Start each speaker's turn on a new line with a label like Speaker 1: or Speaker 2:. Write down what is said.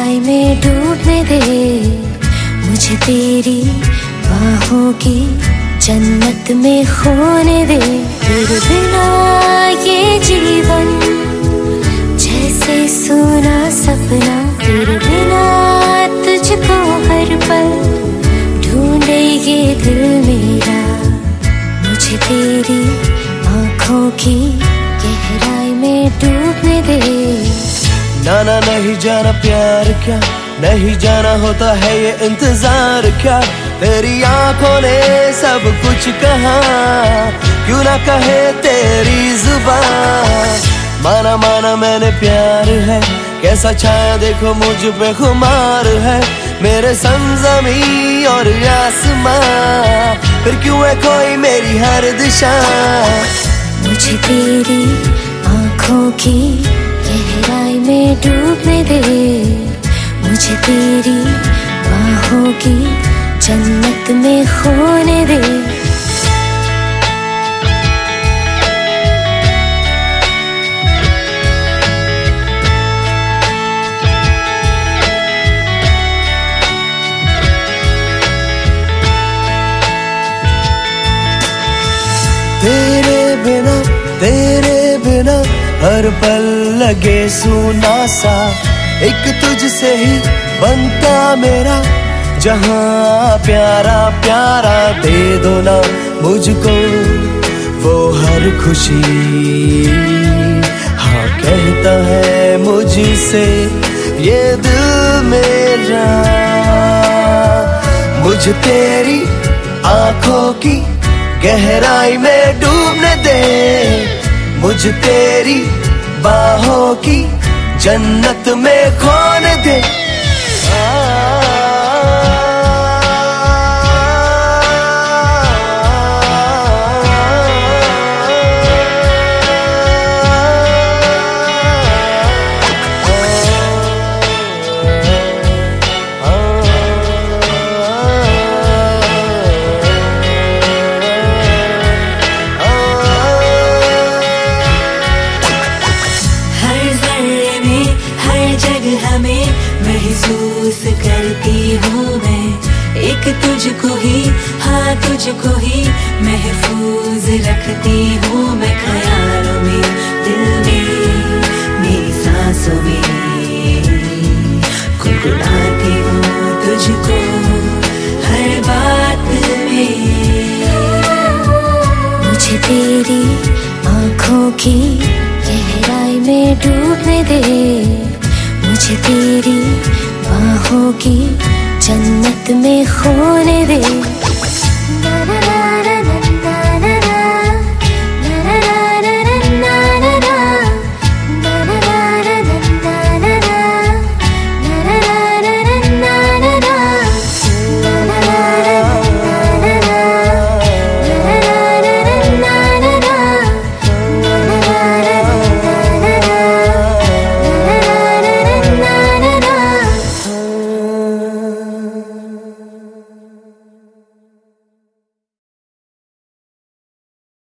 Speaker 1: गहराई में डूबने दे, मुझे तेरी बाहों की जन्नत में खोने दे। तेरे बिना ये जीवन जैसे सूना सपना, तेरे बिना तुझको हर पल ढूंढे ये दिल मेरा। मुझे तेरी आँखों की गहराई में डूबने दे।
Speaker 2: ना ना नहीं जाना प्यार क्या, नहीं जाना होता है ये इंतजार क्या। तेरी आंखों ने सब कुछ कहा, क्यों ना कहे तेरी जुबान। माना माना मैंने प्यार है, कैसा छाया देखो मुझ पे खुमार है। मेरे संग ज़मीं और आसमां, फिर क्यों है कोई मेरी हर दिशा।
Speaker 1: मुझे तेरी आँखों की गहराई में डूबने दे, मुझे तेरी बाहों की जन्नत में खोने दे।
Speaker 2: तेरे बिना हर पल लगे सूना सा। एक तुझसे ही बनता मेरा जहां, प्यारा प्यारा दे दो ना मुझको वो हर खुशी। हाँ कहता है मुझसे ये दिल मेरा। मुझे तेरी आंखों की गहराई में डूबने दे, मुझे तेरी बाहों की जन्नत में खोने दे।
Speaker 1: महसूस करती हूँ मैं एक तुझको ही, हाँ तुझको ही महफूज रखती हूँ मैं। ख्यालों में, दिल में, मेरी सांसों में गुनगुनाती हूँ तुझको हर बात में। मुझे तेरी आँखों की गहराई में डूबने दे, मुझे तेरी बाहों की जन्नत में खोने दे।